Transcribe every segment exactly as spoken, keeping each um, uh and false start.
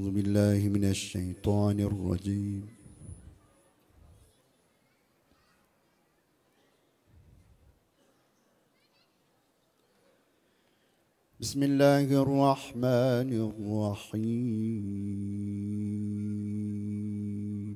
أعوذ بالله من الشيطان الرجيم. بسم الله الرحمن الرحيم.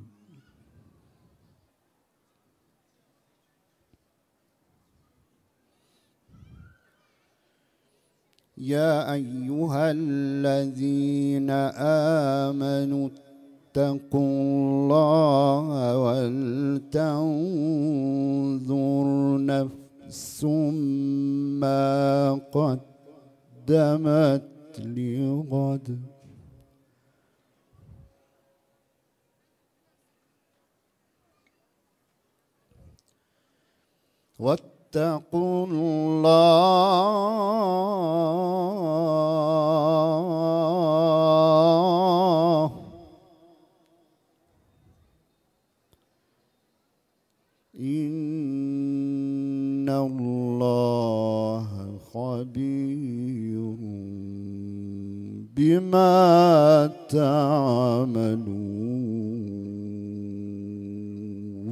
يا أيها الذين آمنوا اتقوا الله ولتنظر نفس ما قدمت لغد واتقوا الله إن الله خبير بما تعملون.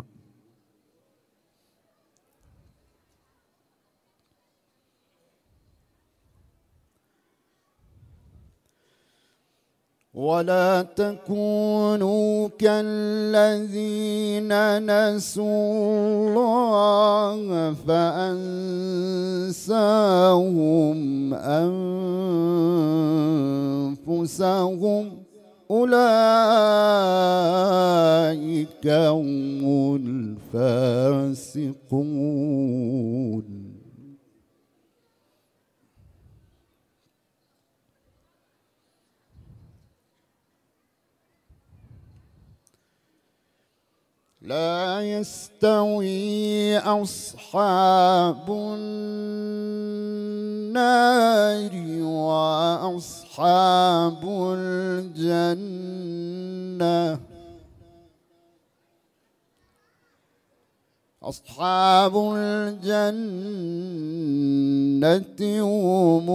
ولا تكونوا كالذين نسوا الله فأنساهم أنفسهم أولئك هم الفاسقون. لا يستوي أصحاب النار وأصحاب الجنة أصحاب الجنة هم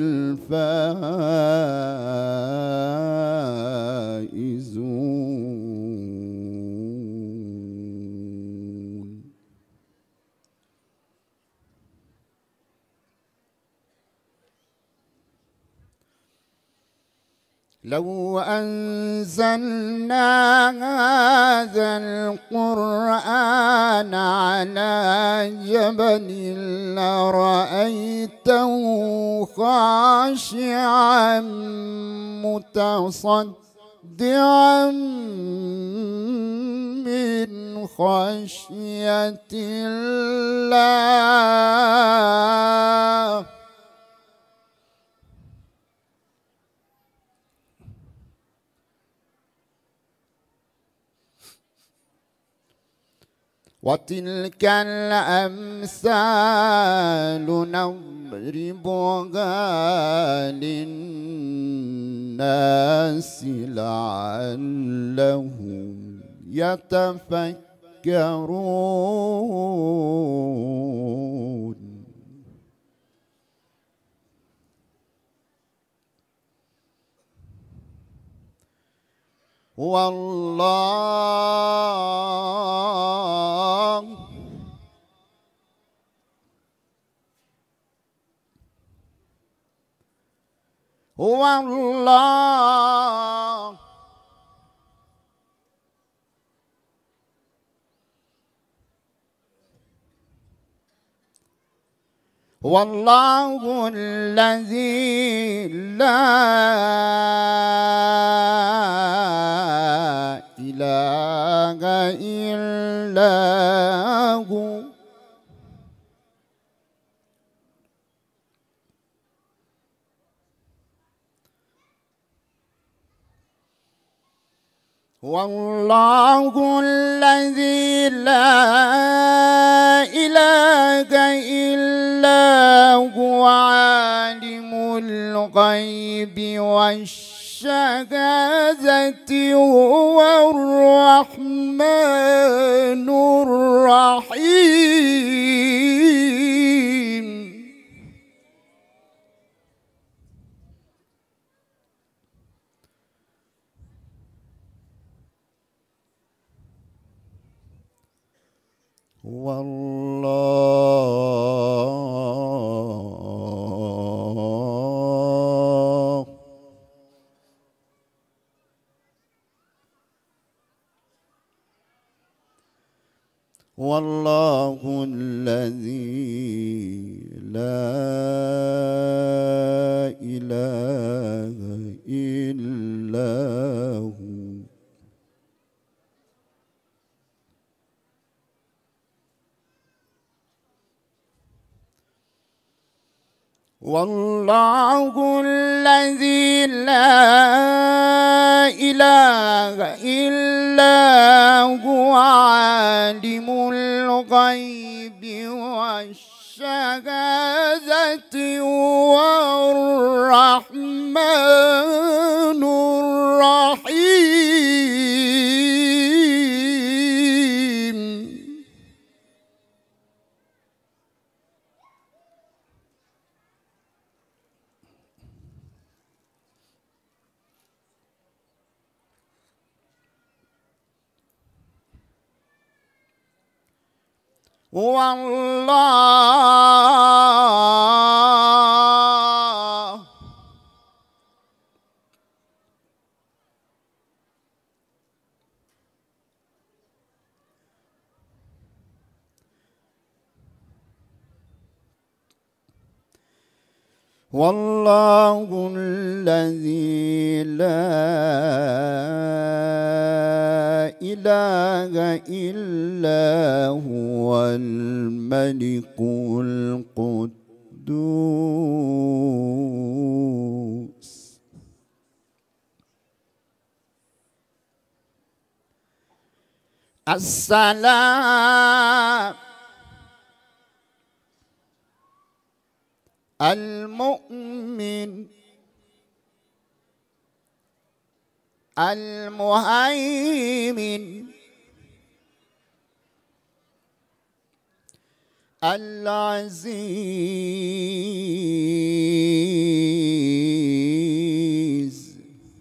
الفائزون. لو أنزلنا هذا القرآن على جبل لرأيته خاشعا متصدعا من خشية الله. وتلك الأمثال نضربها للناس لعلهم يتفكرون. والله والله والله الذي لا إله إلا هو والله الذي لا إله إلا هو عالم الغيب والشهادة هو الرحمن الرحيم. هو الله والله الذي لا إله إلا هو والله الذي لا إله إلا هو عالم الغيب والشهادة هو الرحمن الرحيم هو الله والله الذي لا إله إلا هو الملك القدوس السلام المؤمن المهيمن العزيز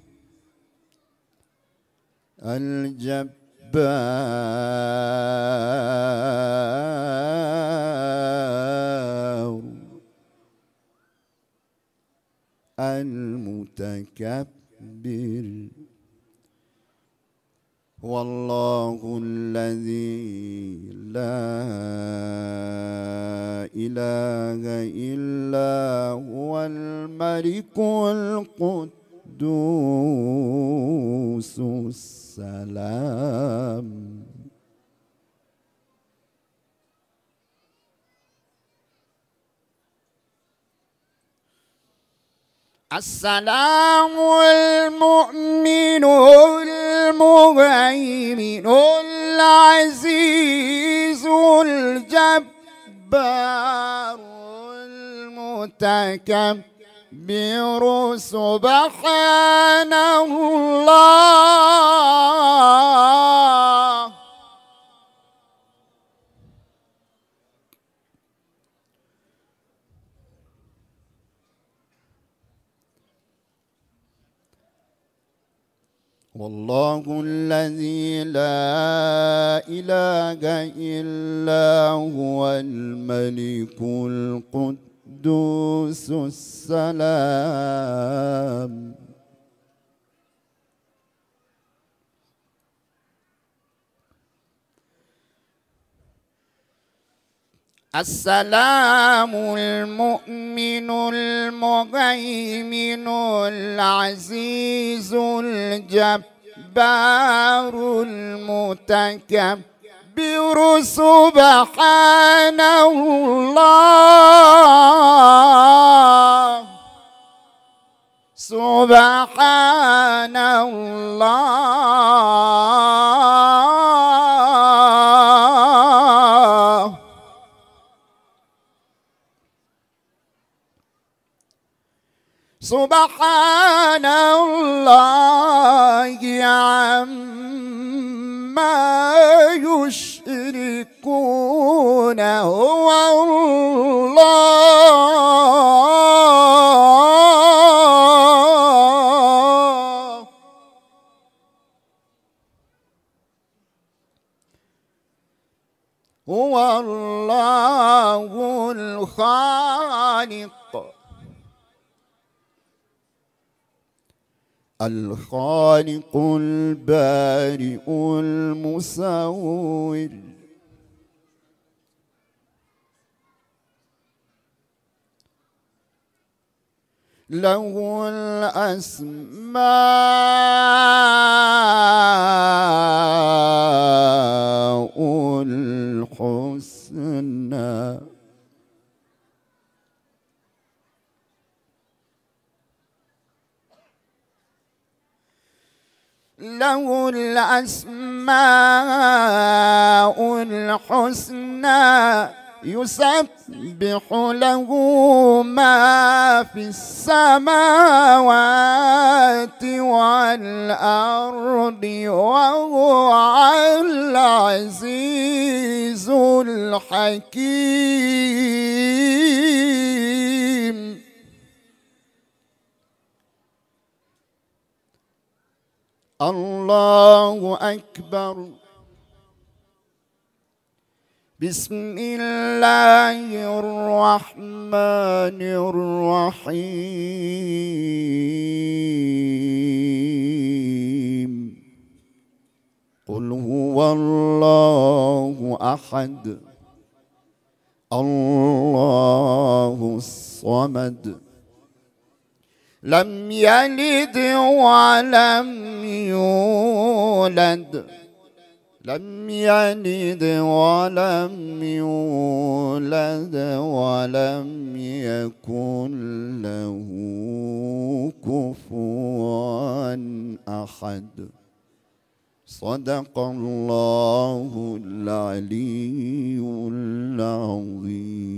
الجبار المتكبر والله الذي لا إله إلا هو الملك القدوس السلام السلام المؤمن المهيمن العزيز الجبار المتكبر سبحان الله والله الذي لا إله إلا هو الملك القدوس السلام السلام المؤمن المهيمن العزيز الجبار المتكبر سبحان الله سبحان الله سبحان الله عما يشركون هو الله هو هو الله الخالق الخالق البارئ المصور له الأسماء الحسنى له الأسماء الحسنى يسبح له ما في السماوات والأرض وهو العزيز الحكيم. الله أكبر. بسم الله الرحمن الرحيم. قل هو الله أحد الله الصمد لم يلد ولم يولد لم يلد ولم يولد ولم يكن له كفوا أحد. صدق الله العلي العظيم.